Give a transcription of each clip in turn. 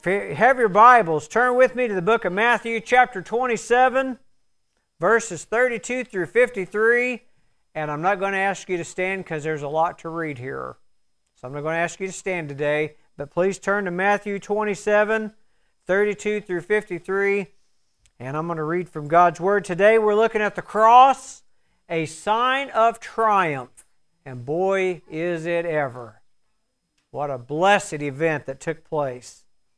If you have your Bibles, turn with me to the book of Matthew, chapter 27, verses 32 through 53. And I'm not going to ask you to stand because there's a lot to read here. So I'm not going to ask you to stand today, but please turn to Matthew 27, 32 through 53. And I'm going to read from God's Word. Today we're looking at the cross, a sign of triumph. And boy, is it ever. What a blessed event that took place.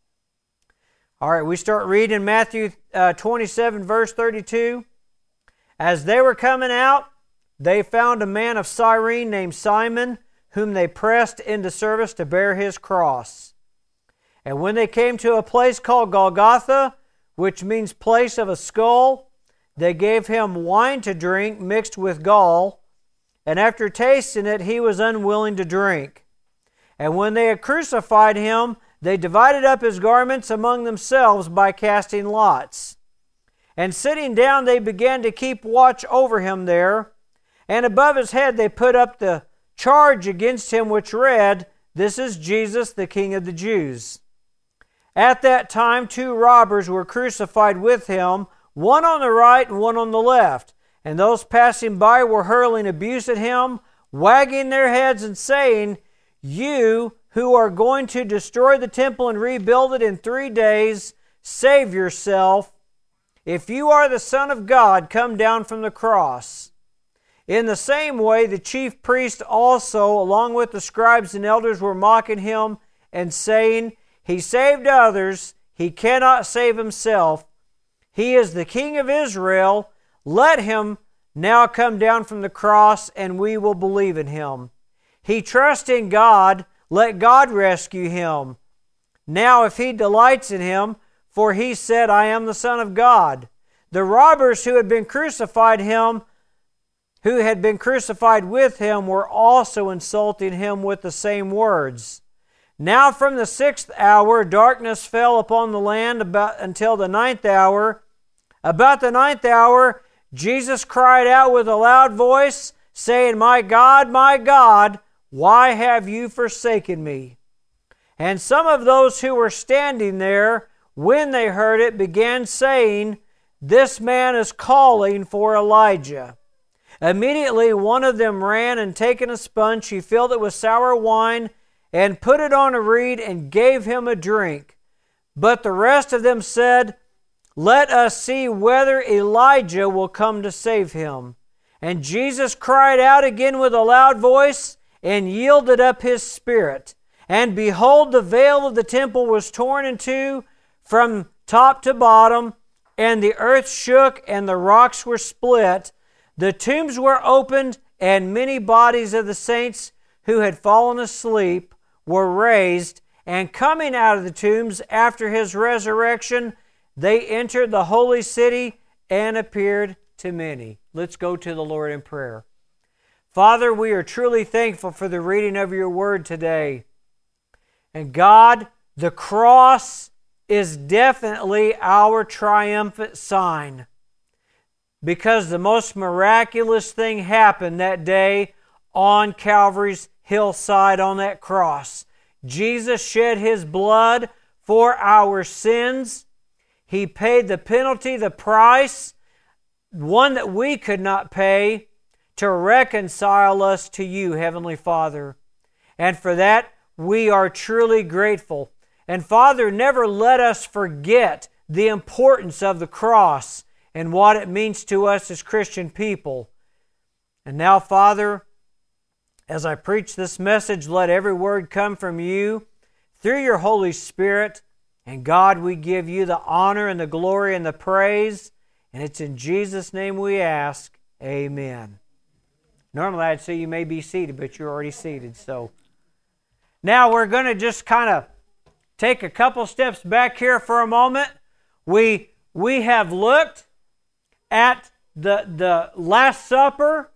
All right, we start reading Matthew 27, verse 32. As they were coming out, they found a man of Cyrene named Simon, whom they pressed into service to bear his cross. And when they came to a place called Golgotha, which means place of a skull, they gave him wine to drink mixed with gall, and after tasting it, he was unwilling to drink. And when they had crucified him, they divided up his garments among themselves by casting lots. And sitting down, they began to keep watch over him there. And above his head they put up the charge against him which read, "This is Jesus, the King of the Jews." At that time 2 robbers were crucified with him, one on the right and one on the left. And those passing by were hurling abuse at him, wagging their heads and saying, "You who are going to destroy the temple and rebuild it in 3 days, save yourself. If you are the Son of God, come down from the cross." In the same way, the chief priests also, along with the scribes and elders, were mocking him and saying, "He saved others, he cannot save himself. He is the King of Israel. Let him now come down from the cross, and we will believe in him. He trusts in God. Let God rescue him. Now if he delights in him, for he said, 'I am the Son of God.'" The robbers who had been crucified with him were also insulting him with the same words. Now from the 6th hour darkness fell upon the land until the 9th hour. About the 9th hour Jesus cried out with a loud voice, saying, my God, why have you forsaken me?" And some of those who were standing there, when they heard it, began saying, "This man is calling for Elijah." Immediately one of them ran, and taking a sponge, he filled it with sour wine, and put it on a reed, and gave him a drink. But the rest of them said, "Let us see whether Elijah will come to save him." And Jesus cried out again with a loud voice, and yielded up his spirit. And behold, the veil of the temple was torn in two from top to bottom, and the earth shook, and the rocks were split. The tombs were opened, and many bodies of the saints who had fallen asleep were raised. And coming out of the tombs after his resurrection, they entered the holy city and appeared to many. Let's go to the Lord in prayer. Father, we are truly thankful for the reading of your word today. And God, the cross is definitely our triumphant sign, because the most miraculous thing happened that day on Calvary's hillside on that cross. Jesus shed his blood for our sins. He paid the penalty, the price, one that we could not pay, to reconcile us to you, Heavenly Father. And for that, we are truly grateful. And Father, never let us forget the importance of the cross and what it means to us as Christian people. And now, Father, as I preach this message, let every word come from you through your Holy Spirit. And God, we give you the honor and the glory and the praise. And it's in Jesus' name we ask. Amen. Normally I'd say you may be seated, but you're already seated. So now we're going to just kind of take a couple steps back here for a moment. We have looked at the Last Supper.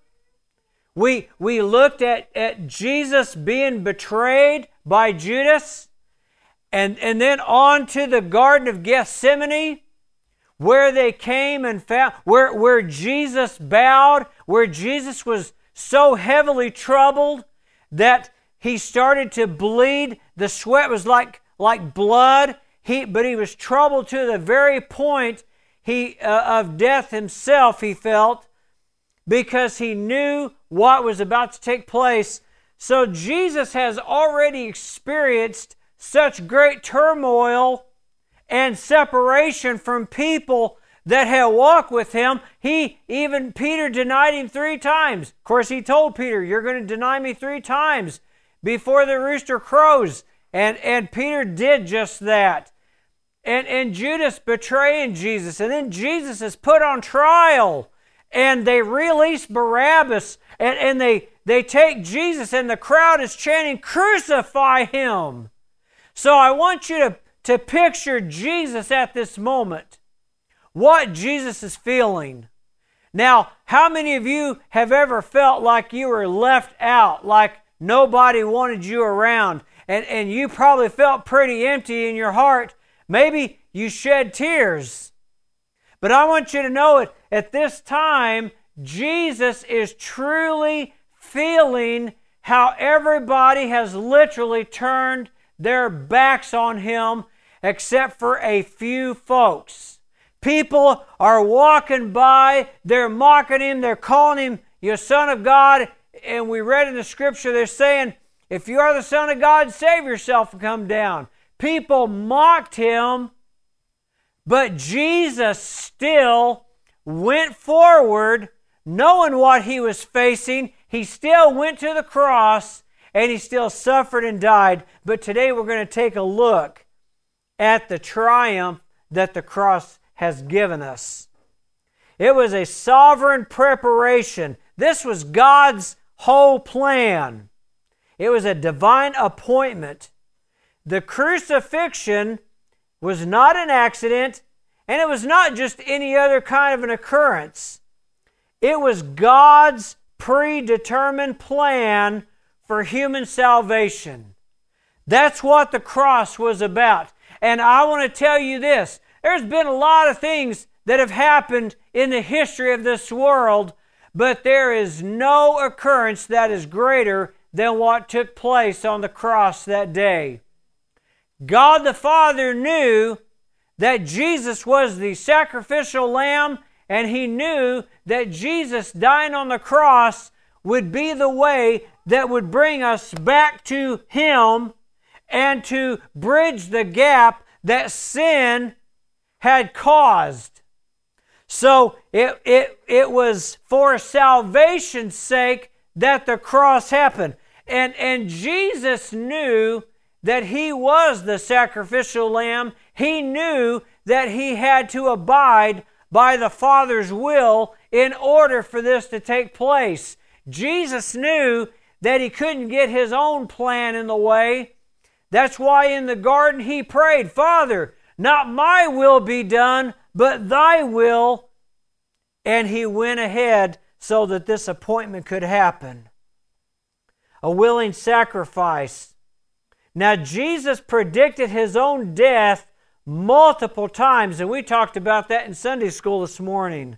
We looked at Jesus being betrayed by Judas, and then on to the Garden of Gethsemane, where they came and found, where Jesus bowed, where Jesus was so heavily troubled that he started to bleed. The sweat was like blood. but he was troubled to the very point of death himself, he felt, because he knew what was about to take place. So Jesus has already experienced such great turmoil and separation from people that had walked with him. Peter denied him 3 times. Of course, he told Peter, "You're going to deny me 3 times before the rooster crows." And Peter did just that. And Judas betraying Jesus. And then Jesus is put on trial. And they release Barabbas. And they take Jesus, and the crowd is chanting, "Crucify him." So I want you to picture Jesus at this moment. What Jesus is feeling. Now, how many of you have ever felt like you were left out, like nobody wanted you around, and you probably felt pretty empty in your heart? Maybe you shed tears. But I want you to know it, at this time, Jesus is truly feeling how everybody has literally turned their backs on him except for a few folks. People are walking by, they're mocking him, they're calling him, "You Son of God." And we read in the scripture, they're saying, "If you are the Son of God, save yourself and come down." People mocked him, but Jesus still went forward, knowing what he was facing. He still went to the cross, and he still suffered and died. But today we're going to take a look at the triumph that the cross has given us. It was a sovereign preparation. This was God's whole plan. It was a divine appointment. The crucifixion was not an accident, and it was not just any other kind of an occurrence. It was God's predetermined plan for human salvation. That's what the cross was about. And I want to tell you this. There's been a lot of things that have happened in the history of this world, but there is no occurrence that is greater than what took place on the cross that day. God the Father knew that Jesus was the sacrificial lamb, and he knew that Jesus dying on the cross would be the way that would bring us back to him and to bridge the gap that sin had caused. So it was for salvation's sake that the cross happened. And Jesus knew that he was the sacrificial lamb. He knew that he had to abide by the Father's will in order for this to take place. Jesus knew that he couldn't get his own plan in the way. That's why in the garden he prayed, "Father, not my will be done, but thy will." And he went ahead so that this appointment could happen. A willing sacrifice. Now, Jesus predicted his own death multiple times, and we talked about that in Sunday school this morning.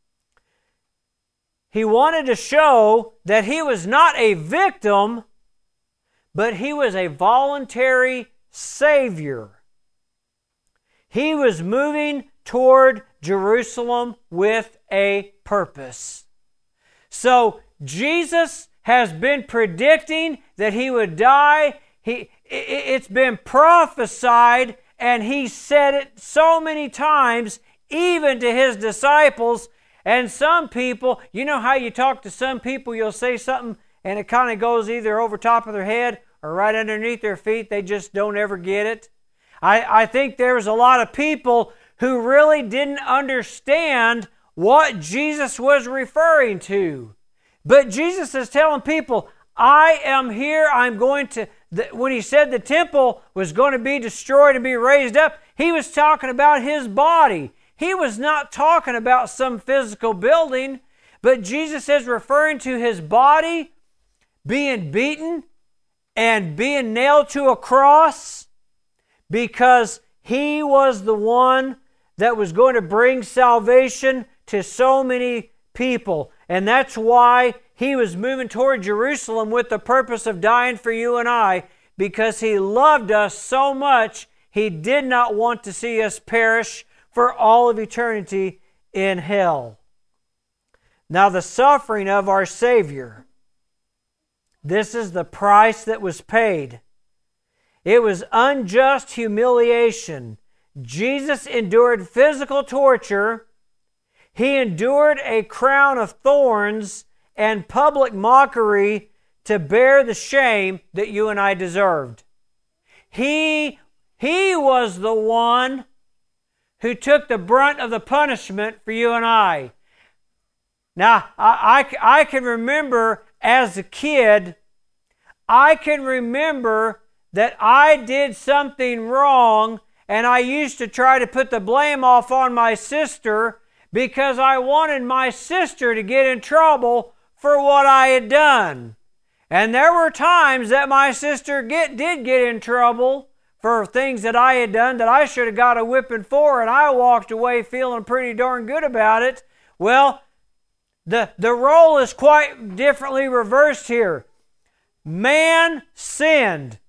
He wanted to show that he was not a victim, but he was a voluntary Savior. He was moving toward Jerusalem with a purpose. So Jesus has been predicting that he would die. It's been prophesied, and he said it so many times, even to his disciples. And some people, you know how you talk to some people, you'll say something and it kind of goes either over top of their head or right underneath their feet. They just don't ever get it. I think there's a lot of people who really didn't understand what Jesus was referring to. But Jesus is telling people, I am here, I'm going to... When he said the temple was going to be destroyed and be raised up, he was talking about his body. He was not talking about some physical building, but Jesus is referring to his body being beaten and being nailed to a cross because he was the one that was going to bring salvation to so many people. And that's why he was moving toward Jerusalem with the purpose of dying for you and I, because he loved us so much, He did not want to see us perish for all of eternity in hell. Now, the suffering of our Savior, this is the price that was paid. It was unjust humiliation. Jesus endured physical torture. He endured a crown of thorns and public mockery to bear the shame that you and I deserved. He was the one who took the brunt of the punishment for you and I. Now, I can remember as a kid, I can remember that I did something wrong, and I used to try to put the blame off on my sister because I wanted my sister to get in trouble for what I had done. And there were times that my sister did get in trouble for things that I had done that I should have got a whipping for, and I walked away feeling pretty darn good about it. Well, the role is quite differently reversed here. Man sinned.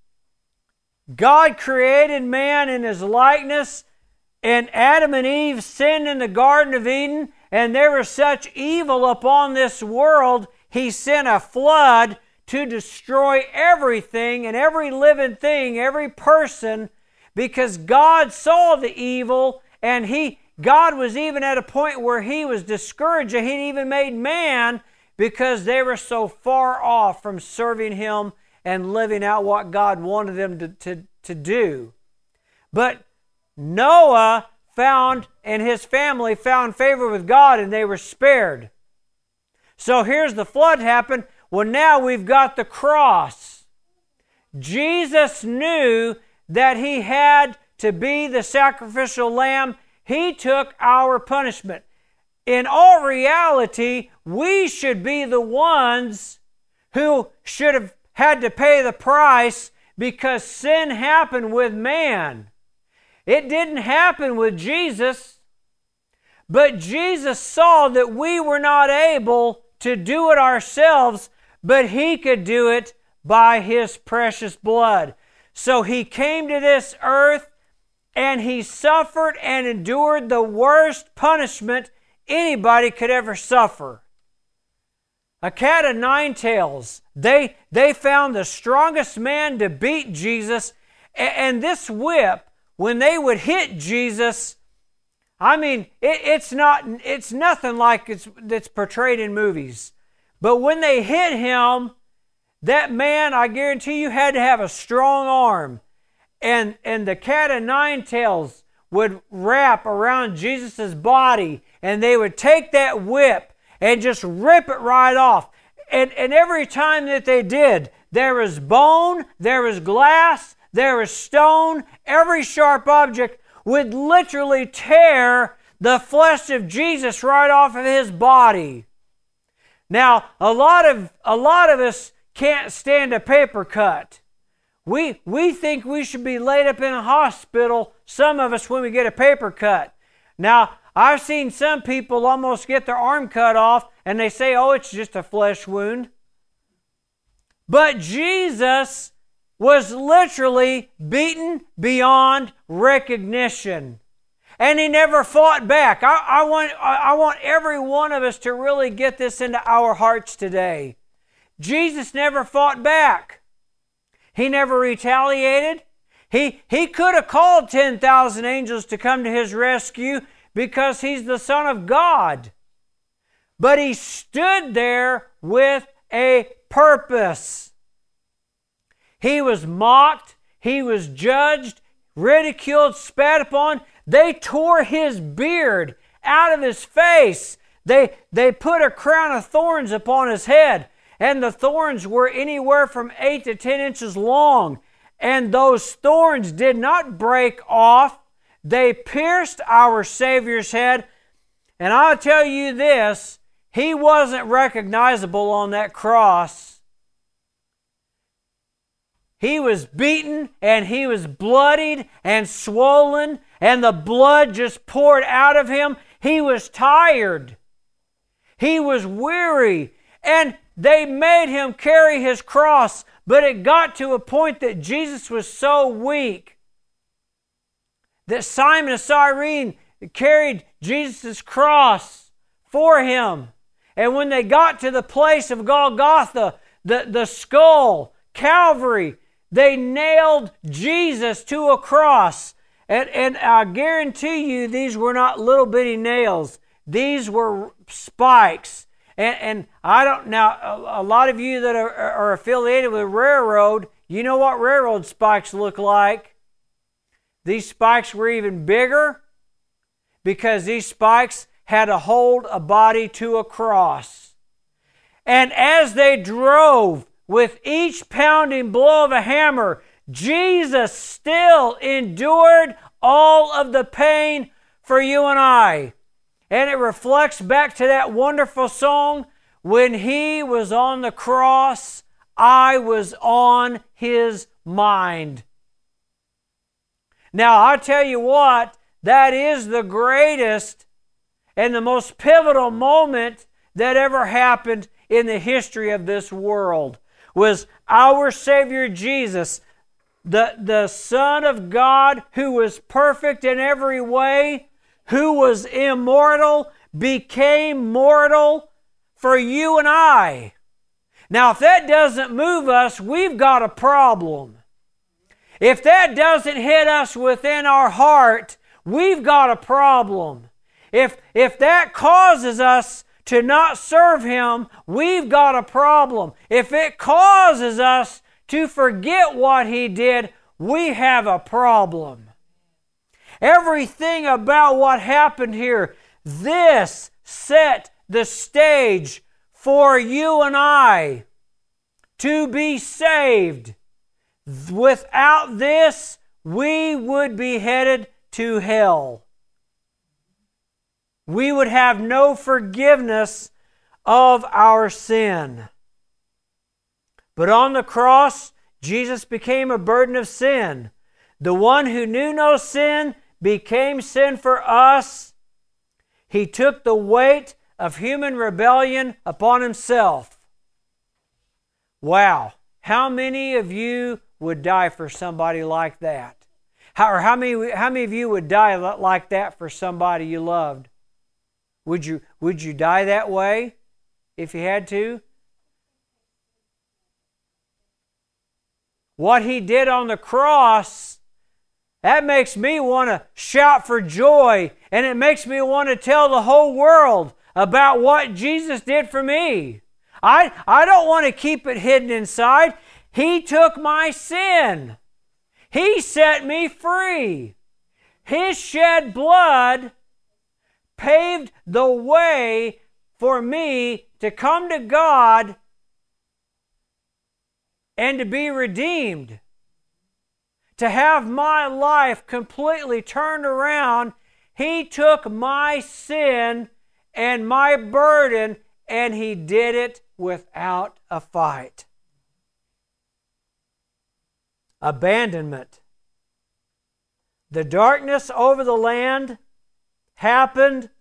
God created man in His likeness, and Adam and Eve sinned in the Garden of Eden, and there was such evil upon this world, He sent a flood to destroy everything and every living thing, every person, because God saw the evil, and God was even at a point where He was discouraged. He even made man because they were so far off from serving Him and living out what God wanted them to do. But Noah and his family found favor with God, and they were spared. So here's the flood happened. Well, now we've got the cross. Jesus knew that He had to be the sacrificial lamb. He took our punishment. In all reality, we should be the ones who should have had to pay the price because sin happened with man. It didn't happen with Jesus, but Jesus saw that we were not able to do it ourselves, but He could do it by His precious blood. So He came to this earth and He suffered and endured the worst punishment anybody could ever suffer. A cat of nine tails. They found the strongest man to beat Jesus, and this whip, when they would hit Jesus, I mean, it's nothing like it's portrayed in movies. But when they hit Him, that man, I guarantee you, had to have a strong arm. And the cat of nine tails would wrap around Jesus' body, and they would take that whip and just rip it right off. And every time that they did, there was bone, there was glass, there was stone. Every sharp object would literally tear the flesh of Jesus right off of His body. Now, a lot of us can't stand a paper cut. We think we should be laid up in a hospital, some of us, when we get a paper cut. Now, I've seen some people almost get their arm cut off, and they say, oh, it's just a flesh wound. But Jesus was literally beaten beyond recognition. And He never fought back. I want every one of us to really get this into our hearts today. Jesus never fought back. He never retaliated. He could have called 10,000 angels to come to His rescue because He's the Son of God. But He stood there with a purpose. He was mocked. He was judged, ridiculed, spat upon. They tore His beard out of His face. They put a crown of thorns upon His head. And the thorns were anywhere from 8 to 10 inches long. And those thorns did not break off. They pierced our Savior's head. And I'll tell you this, He wasn't recognizable on that cross. He was beaten and He was bloodied and swollen, and the blood just poured out of Him. He was tired. He was weary. And they made Him carry His cross, but it got to a point that Jesus was so weak that Simon of Cyrene carried Jesus' cross for him. And when they got to the place of Golgotha, the skull, Calvary, they nailed Jesus to a cross. And I guarantee you these were not little bitty nails. These were spikes. And I don't, now, a lot of you that are affiliated with railroad, you know what railroad spikes look like. These spikes were even bigger because these spikes had to hold a body to a cross. And as they drove with each pounding blow of a hammer, Jesus still endured all of the pain for you and I. And it reflects back to that wonderful song, when He was on the cross, I was on His mind. Now, I tell you what, that is the greatest and the most pivotal moment that ever happened in the history of this world, was our Savior Jesus, the Son of God, who was perfect in every way, who was immortal, became mortal for you and I. Now, if that doesn't move us, we've got a problem. If that doesn't hit us within our heart, we've got a problem. If that causes us to not serve Him, we've got a problem. If it causes us to forget what He did, we have a problem. Everything about what happened here, this set the stage for you and I to be saved. Without this, we would be headed to hell. We would have no forgiveness of our sin. But on the cross, Jesus became a burden of sin. The one who knew no sin became sin for us. He took the weight of human rebellion upon Himself. Wow. How many of you would die for somebody like that? How many of you would die like that for somebody you loved? Would you die that way if you had to? What He did on the cross, that makes me want to shout for joy, and it makes me want to tell the whole world about what Jesus did for me. I don't want to keep it hidden inside. He took my sin. He set me free. His shed blood paved the way for me to come to God and to be redeemed. To have my life completely turned around. He took my sin and my burden, and He did it without a fight. Abandonment. The darkness over the land happened,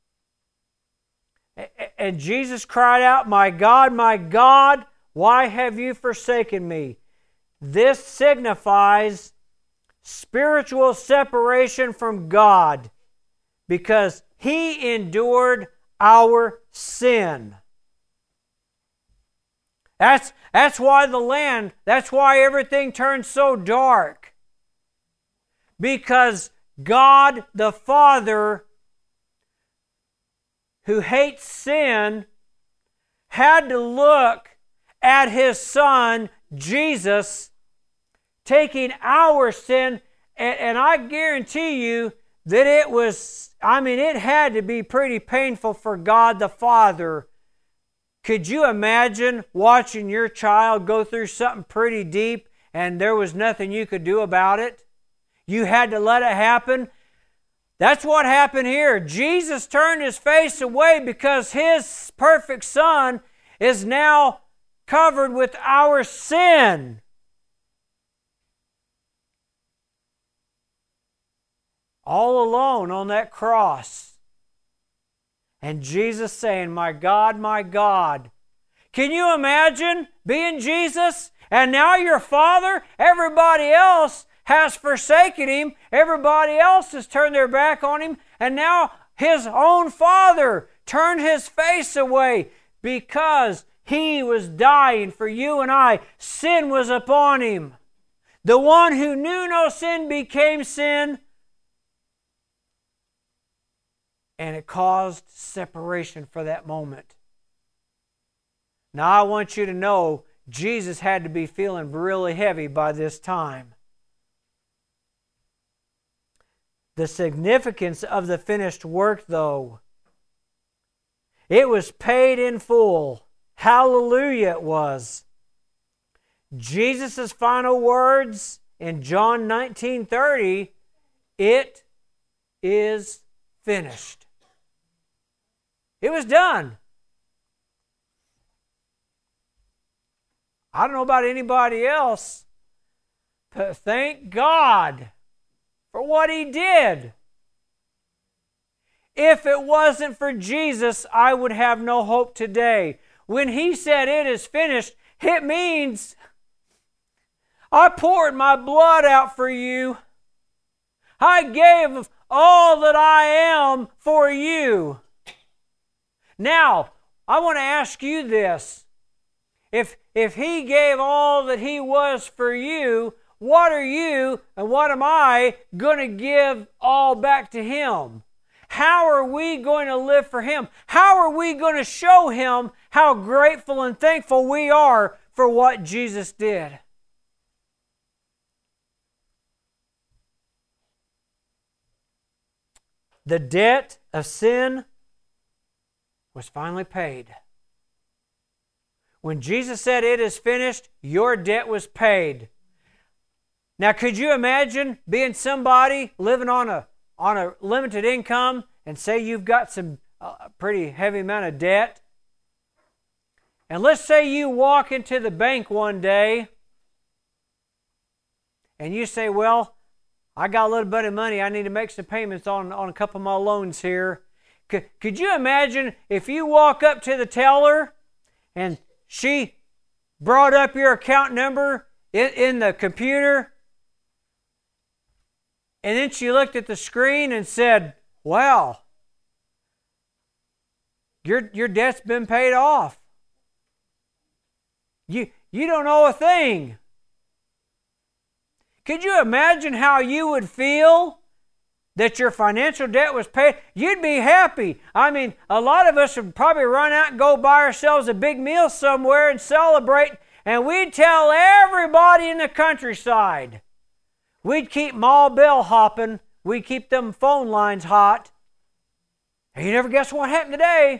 and Jesus cried out, my God, why have you forsaken me?" This signifies spiritual separation from God, because He endured our sin. That's why the land, that's why everything turned so dark. Because God the Father, who hates sin, had to look at His Son, Jesus, taking our sin, and I guarantee you that it had to be pretty painful for God the Father. Could you imagine watching your child go through something pretty deep and there was nothing you could do about it? You had to let it happen? That's what happened here. Jesus turned His face away because His perfect Son is now covered with our sin. All alone on that cross. And Jesus saying, my God. Can you imagine being Jesus? And now your Father, everybody else has forsaken Him. Everybody else has turned their back on Him. And now His own Father turned His face away because He was dying for you and I. Sin was upon Him. The one who knew no sin became sin. And it caused separation for that moment. Now I want you to know Jesus had to be feeling really heavy by this time. The significance of the finished work, though, it was paid in full. Hallelujah, it was. Jesus' final words in John 19:30, it is finished. It was done. I don't know about anybody else, but thank God for what He did. If it wasn't for Jesus, I would have no hope today. When He said it is finished, it means I poured my blood out for you. I gave all that I am for you. Now, I want to ask you this. If He gave all that He was for you, what are you and what am I going to give all back to Him? How are we going to live for Him? How are we going to show Him how grateful and thankful we are for what Jesus did? The debt of sin was finally paid. When Jesus said it is finished, your debt was paid. Now, could you imagine being somebody living on a limited income and say you've got some pretty heavy amount of debt? And let's say you walk into the bank one day and you say, well, I got a little bit of money. I need to make some payments on a couple of my loans here. Could you imagine if you walk up to the teller and she brought up your account number in the computer, and then she looked at the screen and said, wow, your debt's been paid off. You don't owe a thing. Could you imagine how you would feel that your financial debt was paid? You'd be happy. I mean, a lot of us would probably run out and go buy ourselves a big meal somewhere and celebrate, and we'd tell everybody in the countryside. We'd keep mall bell hopping. We'd keep them phone lines hot. And you never guess what happened today.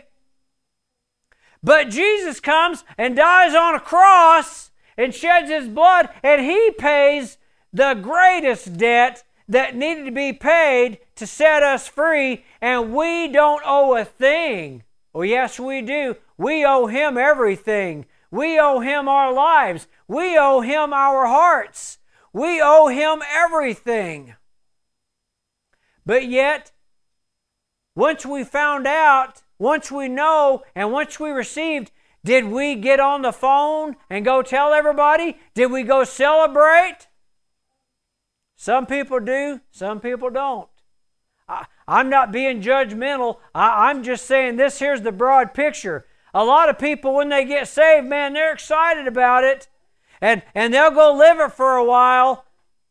But Jesus comes and dies on a cross and sheds His blood, and He pays the greatest debt that needed to be paid to set us free, and we don't owe a thing. Oh, yes, we do. We owe Him everything. We owe Him our lives. We owe Him our hearts. We owe Him everything. But yet, once we found out, once we know, and once we received, did we get on the phone and go tell everybody? Did we go celebrate? Some people do, some people don't. I'm not being judgmental. I'm just saying this here's the broad picture. A lot of people, when they get saved, man, they're excited about it. And they'll go live it for a while.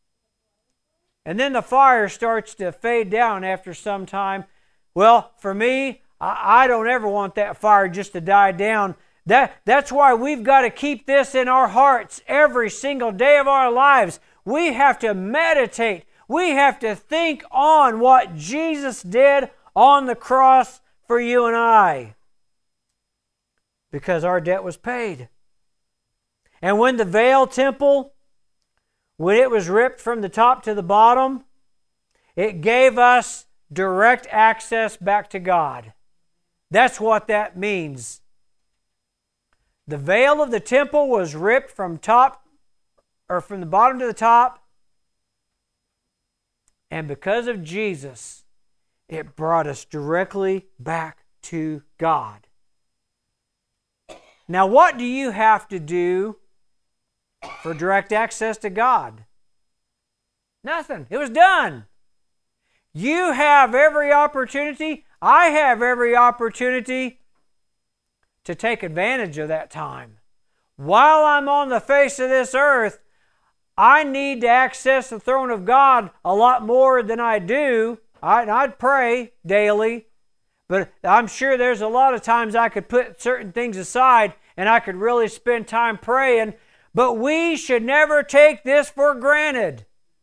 And then the fire starts to fade down after some time. Well, for me, I don't ever want that fire just to die down. That's why we've got to keep this in our hearts every single day of our lives. We have to meditate. We have to think on what Jesus did on the cross for you and I. Because our debt was paid. And when the veil temple, when it was ripped from the top to the bottom, it gave us direct access back to God. That's what that means. The veil of the temple was ripped from the bottom to the top. And because of Jesus, it brought us directly back to God. Now, what do you have to do for direct access to God? Nothing. It was done. You have every opportunity. I have every opportunity to take advantage of that time. While I'm on the face of this earth, I need to access the throne of God a lot more than I do. I'd pray daily, but I'm sure there's a lot of times I could put certain things aside and I could really spend time praying. But we should never take this for granted.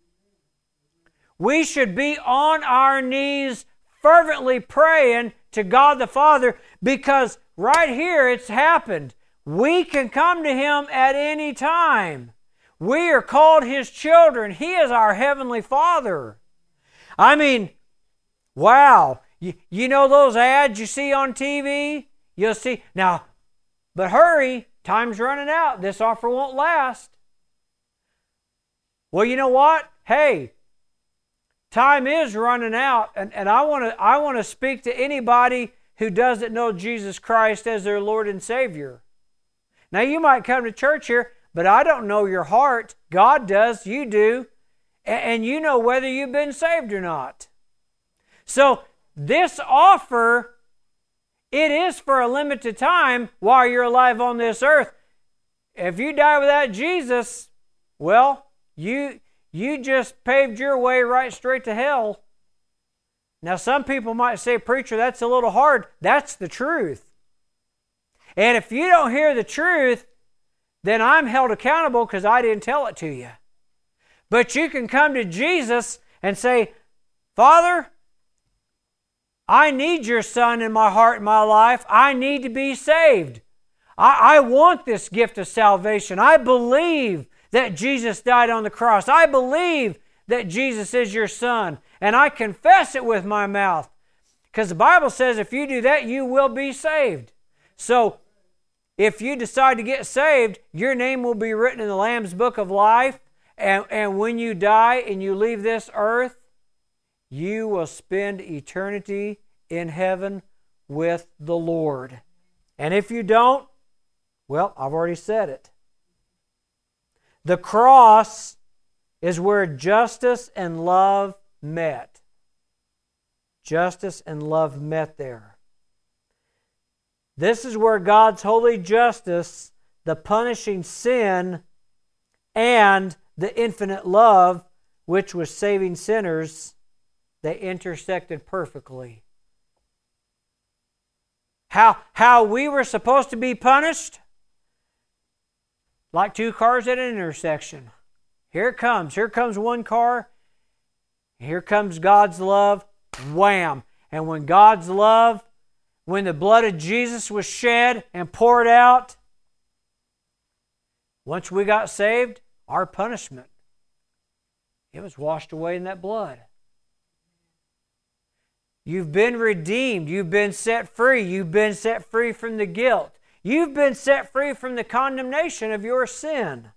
We should be on our knees fervently praying to God the Father, because right here it's happened. We can come to Him at any time. We are called His children. He is our Heavenly Father. I mean, wow. You know those ads you see on TV? You'll see. Now, but hurry, time's running out. This offer won't last. Well, you know what? Hey, time is running out, and I want to speak to anybody who doesn't know Jesus Christ as their Lord and Savior. Now, you might come to church here, but I don't know your heart. God does. You do. And you know whether you've been saved or not. So, this offer, it is for a limited time while you're alive on this earth. If you die without Jesus, well, you just paved your way right straight to hell. Now, some people might say, preacher, that's a little hard. That's the truth. And if you don't hear the truth, then I'm held accountable because I didn't tell it to you. But you can come to Jesus and say, Father, I need your Son in my heart and my life. I need to be saved. I want this gift of salvation. I believe that Jesus died on the cross. I believe that Jesus is your Son. And I confess it with my mouth. Because the Bible says if you do that, you will be saved. So, if you decide to get saved, your name will be written in the Lamb's Book of Life. And when you die and you leave this earth, you will spend eternity in heaven with the Lord. And if you don't, well, I've already said it. The cross is where justice and love met. Justice and love met there. This is where God's holy justice, the punishing sin, and the infinite love, which was saving sinners, they intersected perfectly. How we were supposed to be punished? Like two cars at an intersection. Here it comes. Here comes one car. Here comes God's love. Wham! And when God's love, when the blood of Jesus was shed and poured out, once we got saved, our punishment, it was washed away in that blood. You've been redeemed. You've been set free. You've been set free from the guilt. You've been set free from the condemnation of your sin.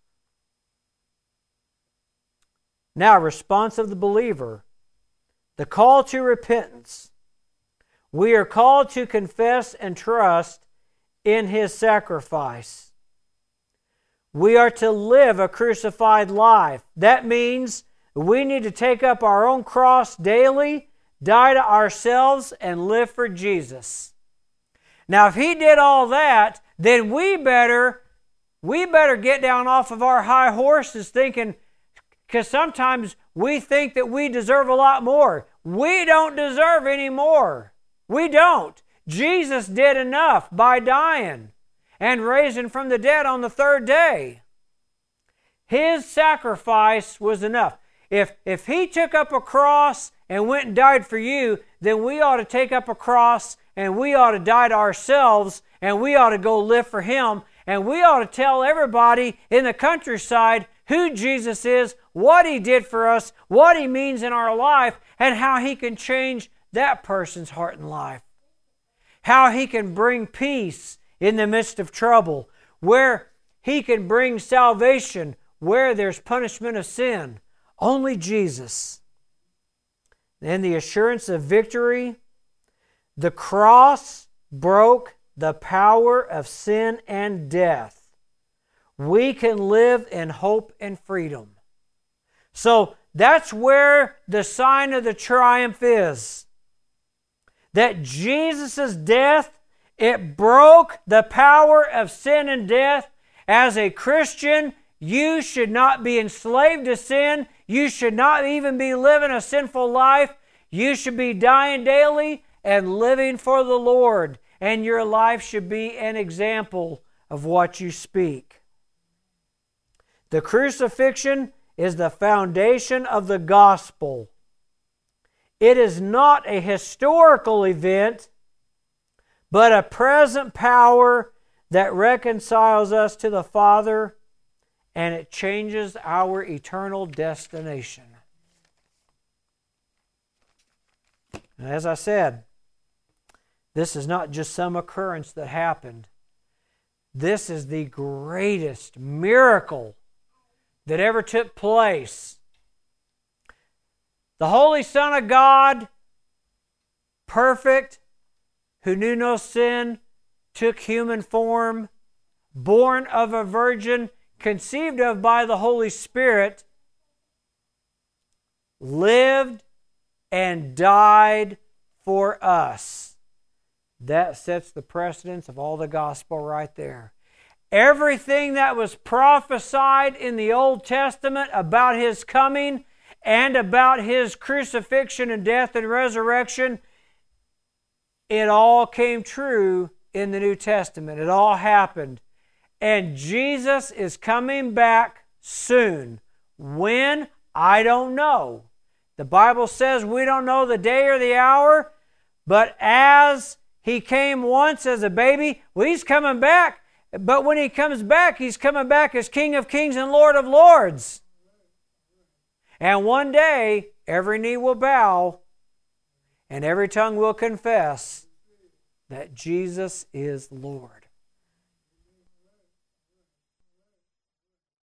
Now, response of the believer. The call to repentance. We are called to confess and trust in His sacrifice. We are to live a crucified life. That means we need to take up our own cross daily, die to ourselves, and live for Jesus. Now, if He did all that, then we better get down off of our high horses thinking, because sometimes we think that we deserve a lot more. We don't deserve any more. We don't. Jesus did enough by dying and raising from the dead on the third day. His sacrifice was enough. If He took up a cross and went and died for you, then we ought to take up a cross and we ought to die to ourselves and we ought to go live for Him, and we ought to tell everybody in the countryside who Jesus is, what He did for us, what He means in our life, and how He can change that person's heart and life. How He can bring peace in the midst of trouble, where He can bring salvation where there's punishment of sin. Only Jesus. And the assurance of victory. The cross broke the power of sin and death. We can live in hope and freedom. So That's where the sign of the triumph is. That Jesus' death, it broke the power of sin and death. As a Christian, you should not be enslaved to sin. You should not even be living a sinful life. You should be dying daily and living for the Lord. And your life should be an example of what you speak. The crucifixion is the foundation of the gospel. It is not a historical event, but a present power that reconciles us to the Father, and it changes our eternal destination. And as I said, this is not just some occurrence that happened. This is the greatest miracle that ever took place. The Holy Son of God, perfect, who knew no sin, took human form, born of a virgin, conceived of by the Holy Spirit, lived and died for us. That sets the precedence of all the gospel right there. Everything that was prophesied in the Old Testament about His coming and about His crucifixion and death and resurrection, it all came true in the New Testament. It all happened. And Jesus is coming back soon. When? I don't know. The Bible says we don't know the day or the hour, but as He came once as a baby, well, He's coming back. But when He comes back, He's coming back as King of Kings and Lord of Lords. And one day, every knee will bow and every tongue will confess that Jesus is Lord.